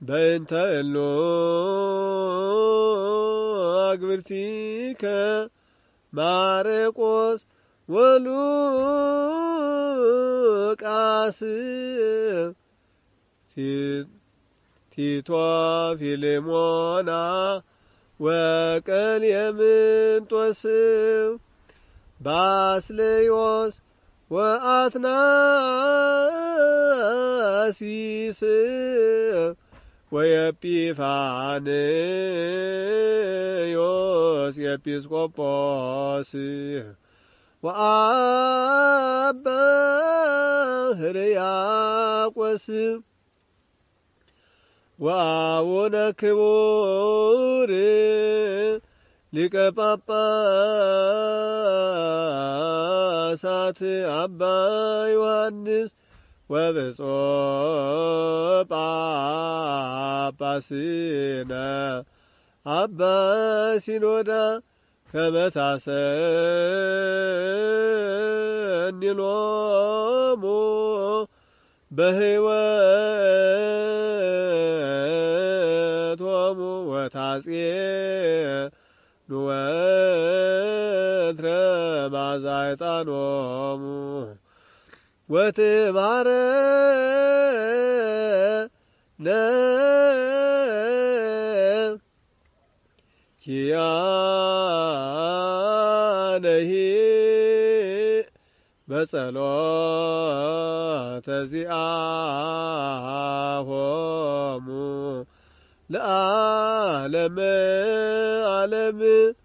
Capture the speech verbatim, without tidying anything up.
በእንተ እሉ አግብርቲከ ማርቆስ ወሉቃስ ቲቶ ፊልሞና ወቀሌምንጦስ ባስልዮስ ወአትናሲስ ወኤጲፋንዮስ ኤጲስቆጶስ ወአባ ሕርያቆስ ወአቡነ ክቡር ሊቀ ጳጳሳት አባ ዮሐንስ ወብፁዕ ጳጳስነ አባ ሲኖዳ ከመ ታሰኒሎሙ በሕይወቶሙ ወታጼኑ ወትረ ማዛይጣኖሙ ወትምሃረነ ኪያነሂ በጸሎተ ዚአሆሙ ለዓለመ ዓለም